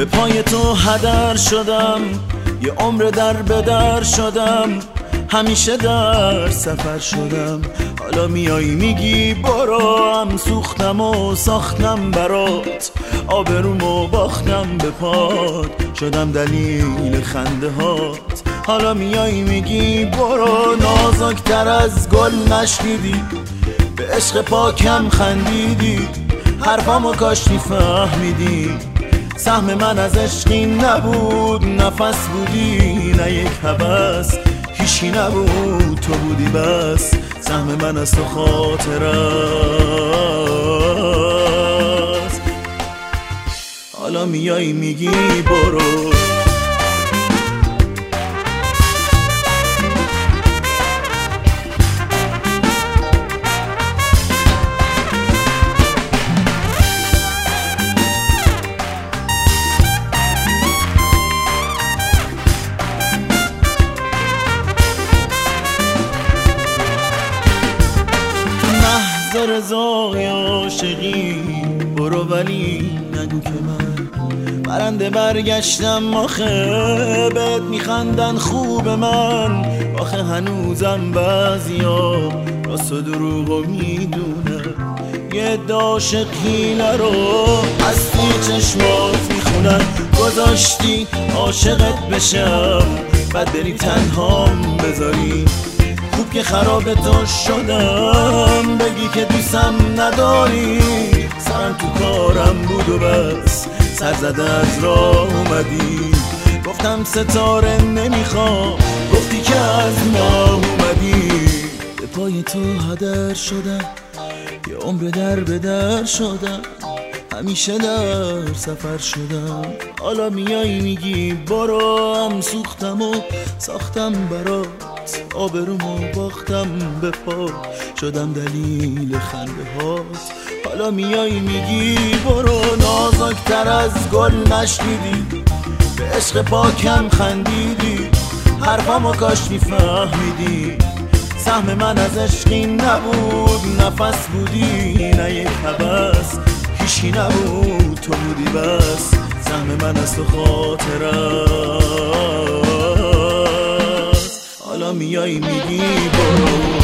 به پای تو هدر شدم، یه عمر در به در شدم، همیشه در سفر شدم. حالا میایی میگی برو، هم سوختم و ساختم برات، آبرومو باختم به پات، شدم دلیل خنده هات. حالا میایی میگی برو، نازکتر از گل نشنیدی، به عشق پاکم خندیدی، حرفامو کاش میفهمیدی. سهم من از عشقی نبود، نفس بودی نه یک هوس، هیچی نبود تو بودی بس. سهم من از تو خاطر است. حالا میایی میگی برو. رضای عاشقی برو، ولی نگو که من برنده برگشتم. آخه بهت میخندن خوب من، آخه هنوزم بعضیا راست و دروغو میدونن. یه عاشق حیله رو از توی چشمات میخونن، گذاشتی عاشقت بشم بعد بری تنهام بذاری. خوب که خراب تو شدم، بگی که دوستم نداری. سرم تو کارم بود و بس، سر زده از راه اومدی. گفتم ستاره نمیخوام، گفتی که از ما اومدی. به پای تو هدر شدم، یه عمر در به در شدم، همیشه در سفر شدم. حالا میایی میگی برو، هم سوختم و ساختم برات، آبرومو باختم به پا، شدم دلیل خنده هات. حالا میایی میگی برو، نازکتر از گل نشنیدی، به عشق پاکم خندیدی، حرفامو کاش میفهمیدی. سهم من از عشقی نبود، نفس بودی نه یک هوس، هیچی نبود تو بودی بس. سهم من از تو خاطر است. حالا میایی میگی برو.